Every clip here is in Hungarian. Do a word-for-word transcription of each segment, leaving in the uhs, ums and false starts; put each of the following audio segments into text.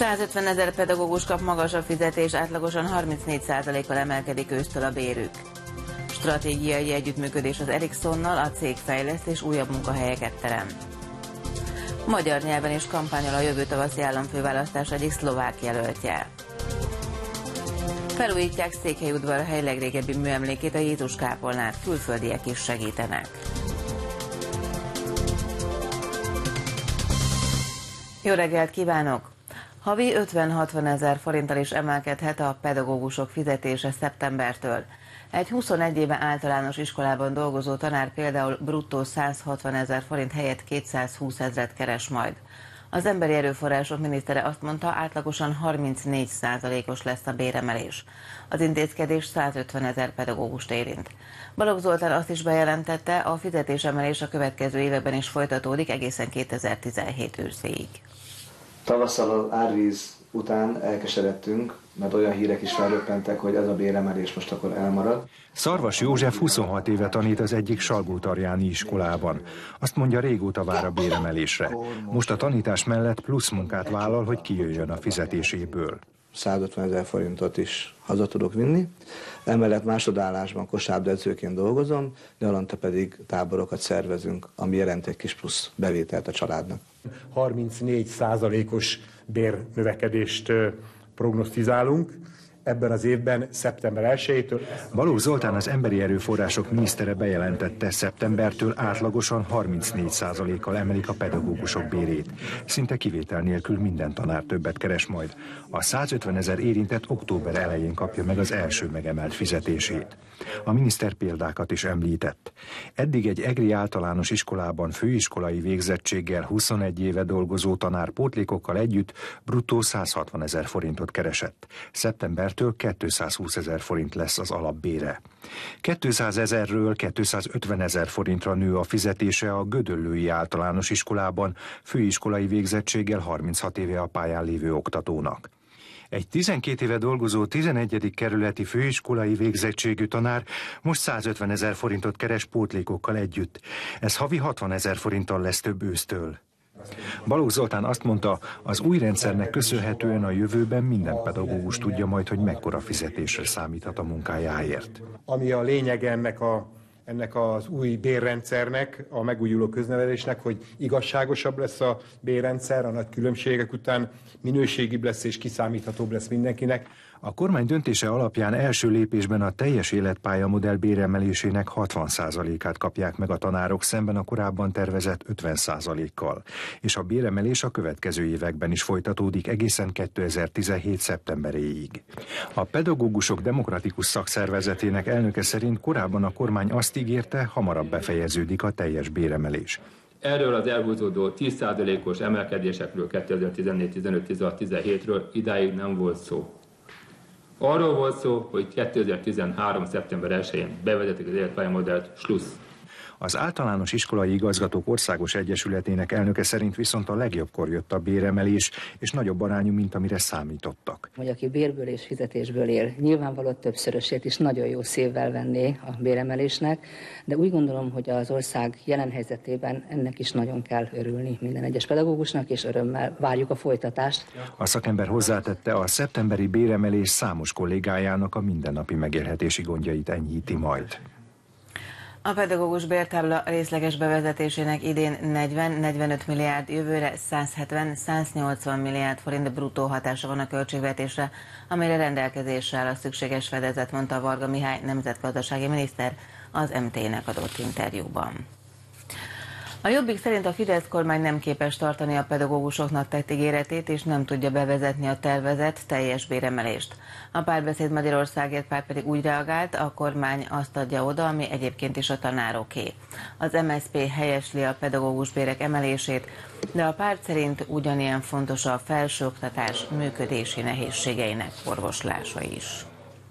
százötven ezer pedagógus kap magasabb fizetés, átlagosan harmincnégy százalékkal emelkedik ősztől a bérük. Stratégiai együttműködés az Ericssonnal, a cég fejleszt és újabb munkahelyeket terem. Magyar nyelven is kampányol a jövő tavaszi államfőválasztás egyik szlovák jelöltje. Felújítják Székelyudvarhely legrégebbi műemlékét, a Jézus kápolnát, külföldiek is segítenek. Jó reggelt kívánok! Havi ötven-hatvan ezer forinttal is emelkedhet a pedagógusok fizetése szeptembertől. Egy huszonegy éve általános iskolában dolgozó tanár például bruttó százhatvan ezer forint helyett kétszázhúsz ezret keres majd. Az emberi erőforrások minisztere azt mondta, átlagosan harmincnégy százalékos lesz a béremelés. Az intézkedés százötven ezer pedagógust érint. Balogh Zoltán azt is bejelentette, a fizetésemelés a következő években is folytatódik egészen kétezer-tizenhét őszéig. Tavasszal az árvíz után elkeseredtünk, mert olyan hírek is felröppentek, hogy ez a béremelés most akkor elmarad. Szarvas József huszonhat éve tanít az egyik Salgótarjáni iskolában. Azt mondja, régóta vár a béremelésre. Most a tanítás mellett plusz munkát vállal, hogy kijöjjön a fizetéséből. százötven ezer forintot is haza tudok vinni. Emellett másodállásban kosárlabdaedzőként dolgozom, nyaranta pedig táborokat szervezünk, ami jelent egy kis plusz bevételt a családnak. harmincnégy százalékos bérnövekedést prognosztizálunk ebben az évben, szeptember elsejétől. Balogh Zoltán, az emberi erőforrások minisztere bejelentette, szeptembertől átlagosan harmincnégy százalékkal emelik a pedagógusok bérét. Szinte kivétel nélkül minden tanár többet keres majd. A százötven ezer érintett október elején kapja meg az első megemelt fizetését. A miniszter példákat is említett. Eddig egy egri általános iskolában főiskolai végzettséggel huszonegy éve dolgozó tanár pótlékokkal együtt bruttó százhatvan ezer forintot keresett. Szeptembertől kétszázhúsz ezer forint lesz az alapbére. kétszáz ezerről kétszázötven ezer forintra nő a fizetése a Gödöllői általános iskolában főiskolai végzettséggel harminchat éve a pályán lévő oktatónak. Egy tizenkét éve dolgozó tizenegyedik kerületi főiskolai végzettségű tanár most százötven ezer forintot keres pótlékokkal együtt. Ez havi hatvan ezer forinttal lesz több ősztől. Balogh Zoltán azt mondta, az új rendszernek köszönhetően a jövőben minden pedagógus tudja majd, hogy mekkora fizetésre számíthat a munkájáért. Ami a lényege ennek a ennek az új bérrendszernek, a megújuló köznevelésnek, hogy igazságosabb lesz a bérrendszer, a nagy különbségek után minőségibb lesz és kiszámíthatóbb lesz mindenkinek. A kormány döntése alapján első lépésben a teljes életpálya modell béremelésének hatvan százalékát kapják meg a tanárok, szemben a korábban tervezett ötven százalékkal. És a béremelés a következő években is folytatódik egészen kétezer-tizenhét szeptemberéig. A Pedagógusok Demokratikus Szakszervezetének elnöke szerint korábban a kormány azt ígérte, hamarabb befejeződik a teljes béremelés. Erről az elhúzódó tíz százalékos emelkedésekről kétezer-tizennégy, tizenöt, tizenhat, tizenhétről idáig nem volt szó. Arról volt szó, hogy kétezer-tizenhárom. szeptember elsején bevezetik az életpályamodellt, slussz. Az Általános Iskolai Igazgatók Országos Egyesületének elnöke szerint viszont a legjobbkor jött a béremelés, és nagyobb arányú, mint amire számítottak. Hogy aki bérből és fizetésből él, nyilvánvalóan többszörösét is nagyon jó szívvel venné a béremelésnek, de úgy gondolom, hogy az ország jelen helyzetében ennek is nagyon kell örülni minden egyes pedagógusnak, és örömmel várjuk a folytatást. A szakember hozzátette, a szeptemberi béremelés számos kollégájának a mindennapi megélhetési gondjait enyhíti majd. A pedagógus bértábla részleges bevezetésének idén negyven-negyvenöt milliárd, jövőre százhetven-száznyolcvan milliárd forint bruttó hatása van a költségvetésre, amire rendelkezésre áll a szükséges fedezet, mondta Varga Mihály nemzetgazdasági miniszter az em té-nek adott interjúban. A Jobbik szerint a Fidesz kormány nem képes tartani a pedagógusoknak tett ígéretét, és nem tudja bevezetni a tervezett teljes béremelést. A Párbeszéd Magyarországért párt pedig úgy reagált, a kormány azt adja oda, ami egyébként is a tanároké. Az em es zé pé helyesli a pedagógus bérek emelését, de a párt szerint ugyanilyen fontos a felsőoktatás működési nehézségeinek orvoslása is.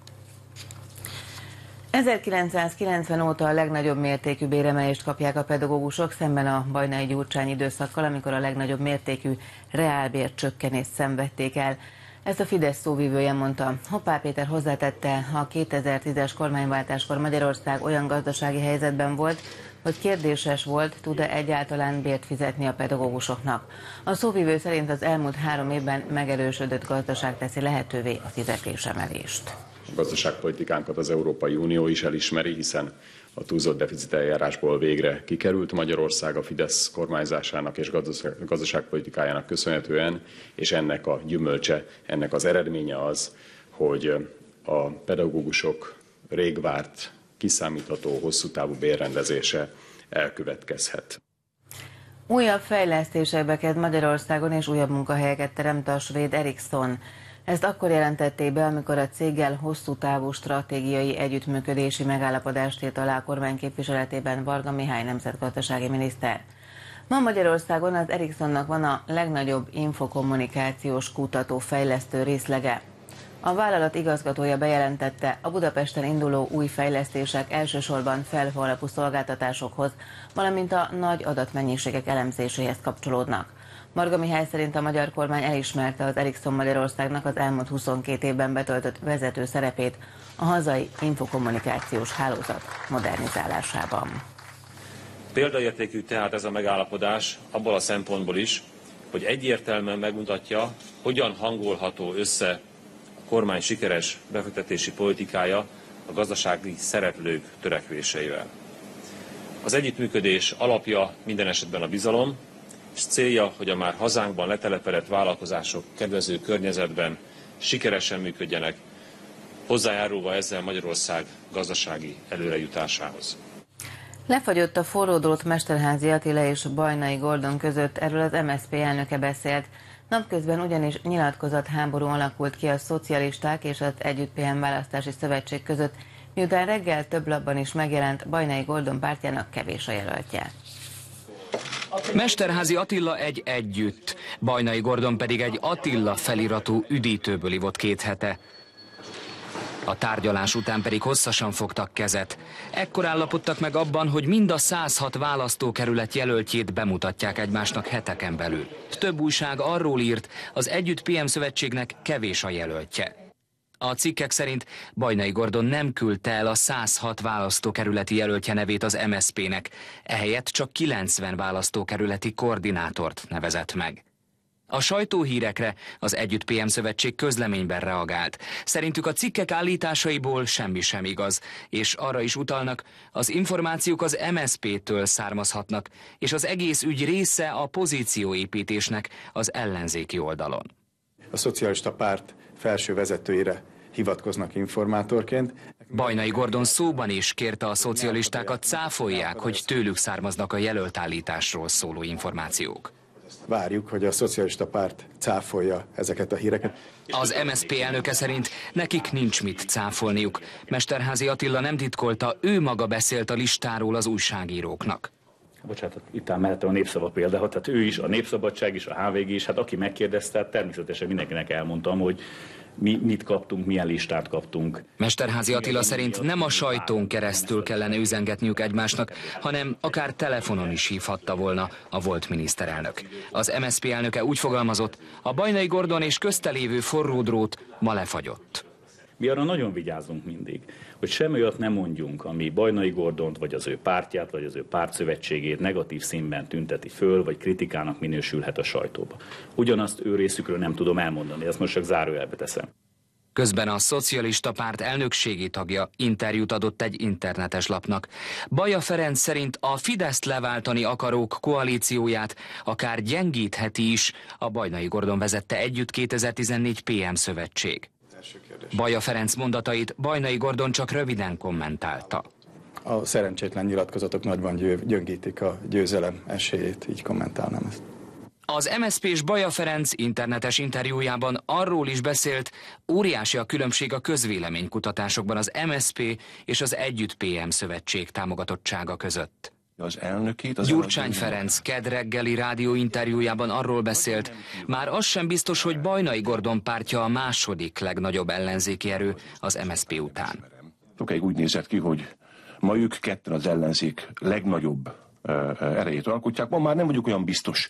ezerkilencszázkilencven óta a legnagyobb mértékű béremelést kapják a pedagógusok, szemben a Bajnai-Gyurcsány időszakkal, amikor a legnagyobb mértékű reálbércsökkenést szenvedték el. Ezt a Fidesz szóvivője mondta. Hoppá Péter hozzátette, a kétezer-tízes kormányváltáskor Magyarország olyan gazdasági helyzetben volt, hogy kérdéses volt, tud-e egyáltalán bért fizetni a pedagógusoknak. A szóvivő szerint az elmúlt három évben megerősödött gazdaság teszi lehetővé a fizetésemelést. A gazdaságpolitikánkat az Európai Unió is elismeri, hiszen a túlzott deficit eljárásból végre kikerült Magyarország a Fidesz kormányzásának és gazdaságpolitikájának köszönhetően, és ennek a gyümölcse, ennek az eredménye az, hogy a pedagógusok rég várt, kiszámítható, hosszú távú bérrendezése elkövetkezhet. Újabb fejlesztésekbe kezd Magyarországon, és újabb munkahelyeket teremt a svéd Ericsson. Ezt akkor jelentették be, amikor a céggel hosszú távú stratégiai együttműködési megállapodást írt alá a kormány képviseletében Varga Mihály nemzetgazdasági miniszter. Ma Magyarországon az Ericssonnak van a legnagyobb infokommunikációs kutató fejlesztő részlege. A vállalat igazgatója bejelentette, a Budapesten induló új fejlesztések elsősorban felhő alapú szolgáltatásokhoz, valamint a nagy adatmennyiségek elemzéséhez kapcsolódnak. Varga Mihály szerint a magyar kormány elismerte az Ericsson Magyarországnak az elmúlt huszonkét évben betöltött vezető szerepét a hazai infokommunikációs hálózat modernizálásában. Példaértékű tehát ez a megállapodás abból a szempontból is, hogy egyértelműen megmutatja, hogyan hangolható össze a kormány sikeres befektetési politikája a gazdasági szereplők törekvéseivel. Az együttműködés alapja minden esetben a bizalom, és célja, hogy a már hazánkban letelepedett vállalkozások kedvező környezetben sikeresen működjenek, hozzájárulva ezzel Magyarország gazdasági előrejutásához. Lefagyott a forródrót Mesterházy Attila és Bajnai Gordon között, erről az em es zé pé elnöke beszélt. Napközben ugyanis nyilatkozatháború alakult ki a szocialisták és az Együtt pé em választási szövetség között, miután reggel több lapban is megjelent, Bajnai Gordon pártjának kevés a jelöltje. Mesterházy Attila egy Együtt, Bajnai Gordon pedig egy Attila feliratú üdítőből ivott két hete. A tárgyalás után pedig hosszasan fogtak kezet. Ekkor állapodtak meg abban, hogy mind a száz hat választókerület jelöltjét bemutatják egymásnak heteken belül. Több újság arról írt, az Együtt pé em szövetségnek kevés a jelöltje. A cikkek szerint Bajnai Gordon nem küldte el a száz hat választókerületi jelöltje nevét az em es zé pének, ehelyett csak kilencven választókerületi koordinátort nevezett meg. A sajtóhírekre az Együtt pé em szövetség közleményben reagált. Szerintük a cikkek állításaiból semmi sem igaz, és arra is utalnak, az információk az em es zé pétől származhatnak, és az egész ügy része a pozícióépítésnek az ellenzéki oldalon. A szocialista párt felső vezetőire hivatkoznak informátorként. Bajnai Gordon szóban is kérte a szocialistákat, cáfolják, hogy tőlük származnak a jelöltállításról szóló információk. Várjuk, hogy a szocialista párt cáfolja ezeket a híreket. Az em es zé pé elnöke szerint nekik nincs mit cáfolniuk. Mesterházy Attila nem titkolta, ő maga beszélt a listáról az újságíróknak. Bocsánat, itt áll mellette a Népszava példa, tehát ő is, a Népszabadság is, a há vé gé is, hát aki megkérdezte, természetesen mindenkinek elmondtam, hogy mi mit kaptunk, milyen listát kaptunk. Mesterházy Attila szerint nem a sajtón keresztül kellene üzengetniük egymásnak, hanem akár telefonon is hívhatta volna a volt miniszterelnök. Az em es zé pé elnöke úgy fogalmazott, a Bajnai Gordon és közte lévő forródrót ma lefagyott. Mi arra nagyon vigyázunk mindig, hogy semmi olyat nem mondjunk, ami Bajnai Gordont, vagy az ő pártját, vagy az ő pártszövetségét negatív színben tünteti föl, vagy kritikának minősülhet a sajtóba. Ugyanazt ő részükről nem tudom elmondani, ezt most csak zárójelbe teszem. Közben a szocialista párt elnökségi tagja interjút adott egy internetes lapnak. Baja Ferenc szerint a Fideszt leváltani akarók koalícióját akár gyengítheti is a Bajnai Gordon vezette Együtt kétezer-tizennégy pé em szövetség. Baja Ferenc mondatait Bajnai Gordon csak röviden kommentálta. A szerencsétlen nyilatkozatok nagyban gyöngítik a győzelem esélyét, így kommentálnám ezt. Az em es zé pés Baja Ferenc internetes interjújában arról is beszélt, óriási a különbség a közvéleménykutatásokban az em es zé pé és az Együtt pé em szövetség támogatottsága között. Az elnökét, az Gyurcsány Ferenc kedd reggeli rádióinterjújában arról beszélt, már az sem biztos, hogy Bajnai Gordon pártja a második legnagyobb ellenzéki erő az em es zé pé után. Sokáig úgy nézett ki, hogy ma ők ketten az ellenzék legnagyobb erejét alkotják, ma már nem vagyok olyan biztos.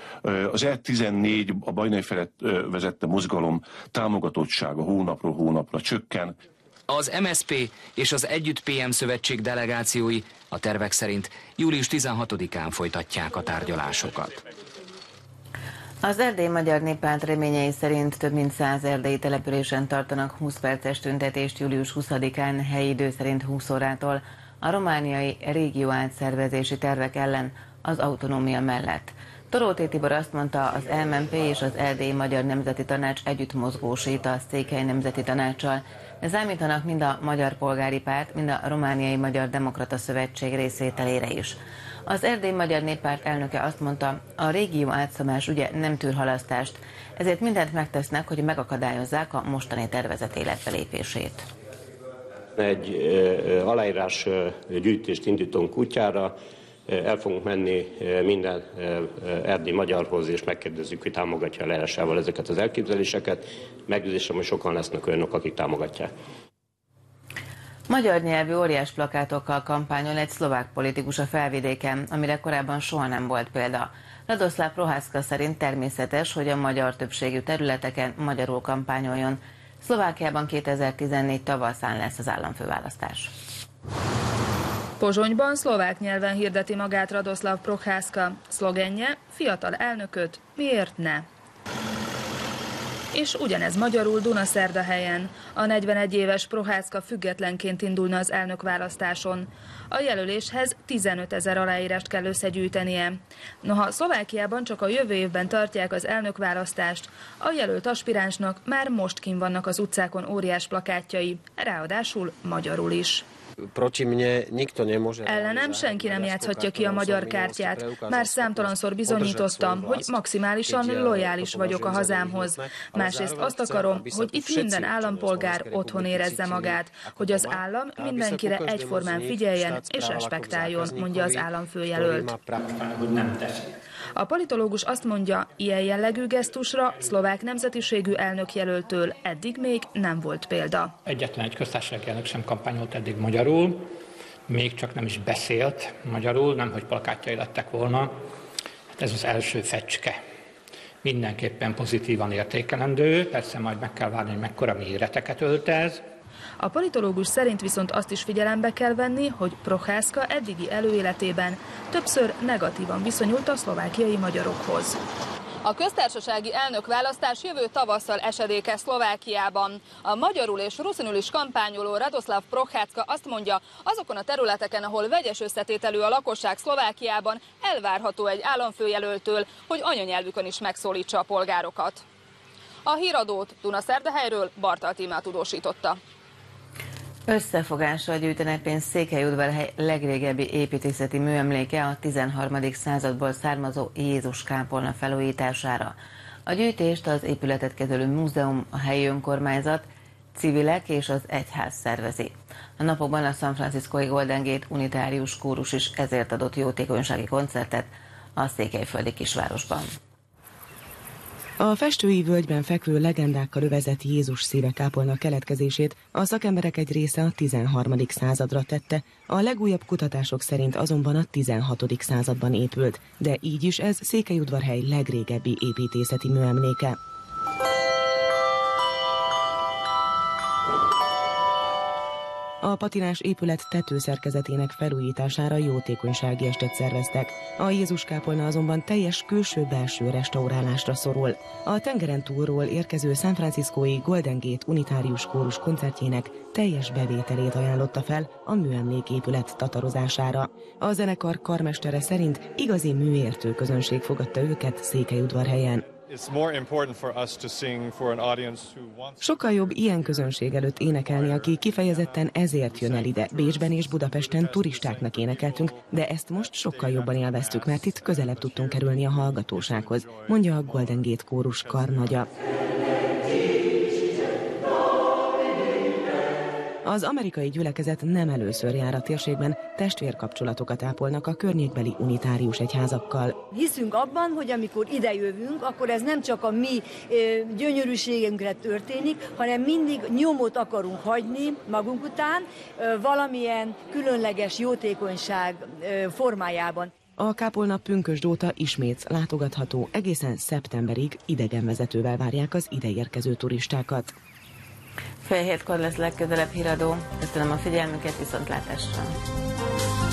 Az E tizennégy, a Bajnai Felett vezette mozgalom támogatottsága hónapról hónapra csökken. Az em es zé pé és az Együtt pé em szövetség delegációi a tervek szerint július tizenhatodikán folytatják a tárgyalásokat. Az Erdély Magyar Néppárt reményei szerint több mint száz erdélyi településen tartanak húsz perces tüntetést július huszadikán helyi idő szerint húsz órától a romániai régióátszervezési tervek ellen az autonómia mellett. Toróti Tibor azt mondta, az em en pé és az Erdélyi Magyar Nemzeti Tanács együtt mozgósít a Székely Nemzeti Tanáccsal, de számítanak mind a Magyar Polgári Párt, mind a Romániai Magyar Demokrata Szövetség részvételére is. Az Erdély Magyar Néppárt elnöke azt mondta, a régió átszabás ügye nem tűr halasztást, ezért mindent megtesznek, hogy megakadályozzák a mostani tervezet életbelépését. Egy aláírás gyűjtést indítunk útjára, el fogunk menni minden erdélyi magyarhoz, és megkérdezzük, hogy támogatja a leírásával ezeket az elképzeléseket. Meggyőzésem, hogy sokan lesznek olyanok, akik támogatják. Magyar nyelvű óriás plakátokkal kampányol egy szlovák politikus a Felvidéken, amire korábban soha nem volt példa. Radoslav Prohászka szerint természetes, hogy a magyar többségű területeken magyarul kampányoljon. Szlovákiában kétezer-tizennégy tavaszán lesz az államfőválasztás. Pozsonyban szlovák nyelven hirdeti magát Radoslav Prohászka. Szlogenje: fiatal elnököt, miért ne? És ugyanez magyarul Dunaszerdahelyen. A negyvenegy éves Prohászka függetlenként indulna az elnökválasztáson. A jelöléshez tizenötezer aláírást kell összegyűjtenie. Noha Szlovákiában csak a jövő évben tartják az elnökválasztást, a jelölt aspiránsnak már most kint vannak az utcákon óriás plakátjai, ráadásul magyarul is. Ellenem senki nem játszhatja ki a magyar kártyát. Már számtalanszor bizonyítottam, hogy maximálisan lojális vagyok a hazámhoz. Másrészt azt akarom, hogy itt minden állampolgár otthon érezze magát, hogy az állam mindenkire egyformán figyeljen és respektáljon, mondja az államfőjelölt. A politológus azt mondja, ilyen jellegű gesztusra szlovák nemzetiségű elnökjelöltől eddig még nem volt példa. Egyetlen egy köztársasági elnök sem kampányolt eddig magyarul, még csak nem is beszélt magyarul, nemhogy plakátjai lettek volna. Hát ez az első fecske. Mindenképpen pozitívan értékelendő, persze majd meg kell várni, hogy mekkora méreteket ölt ez. A politológus szerint viszont azt is figyelembe kell venni, hogy Prohászka eddigi előéletében többször negatívan viszonyult a szlovákiai magyarokhoz. A köztársasági elnökválasztás jövő tavasszal esedékes Szlovákiában. A magyarul és ruszinul is kampányoló Radoslav Prohászka azt mondja, azokon a területeken, ahol vegyes összetételű a lakosság Szlovákiában, elvárható egy államfőjelöltől, hogy anyanyelvükön is megszólítsa a polgárokat. A híradót Dunaszerdahelyről Bartal Tímea tudósította. Összefogásra gyűjtenek pénzt Székelyudvarhely legrégebbi építészeti műemléke, a tizenharmadik századból származó Jézus kápolna felújítására. A gyűjtést az épületet kezelő múzeum, a helyi önkormányzat, civilek és az egyház szervezi. A napokban a San Franciscói Golden Gate unitárius kórus is ezért adott jótékonysági koncertet a székelyföldi kisvárosban. A Festői völgyben fekvő legendákkal övezett Jézus szíve kápolna keletkezését a szakemberek egy része a tizenharmadik századra tette, a legújabb kutatások szerint azonban a tizenhatodik században épült, de így is ez Székelyudvarhely legrégebbi építészeti műemléke. A patinás épület tetőszerkezetének felújítására jótékonysági estet szerveztek. A Jézus kápolna azonban teljes külső-belső restaurálásra szorul. A tengeren túlról érkező San Franciscói Golden Gate unitárius kórus koncertjének teljes bevételét ajánlotta fel a műemléképület tatarozására. A zenekar karmestere szerint igazi műértő közönség fogadta őket Székelyudvarhelyen. Sokkal jobb ilyen közönség előtt énekelni, aki kifejezetten ezért jön el ide. Bécsben és Budapesten turistáknak énekeltünk, de ezt most sokkal jobban élveztük, mert itt közelebb tudtunk kerülni a hallgatósághoz, mondja a Golden Gate kórus karnagya. Az amerikai gyülekezet nem először jár a térségben, testvérkapcsolatokat ápolnak a környékbeli unitárius egyházakkal. Hiszünk abban, hogy amikor idejövünk, akkor ez nem csak a mi gyönyörűségünkre történik, hanem mindig nyomot akarunk hagyni magunk után valamilyen különleges jótékonyság formájában. A kápolna pünkösd óta ismét látogatható, egészen szeptemberig idegenvezetővel várják az ideérkező turistákat. Fél hétkor lesz legközelebb híradó. Köszönöm a figyelmüket, viszontlátásra!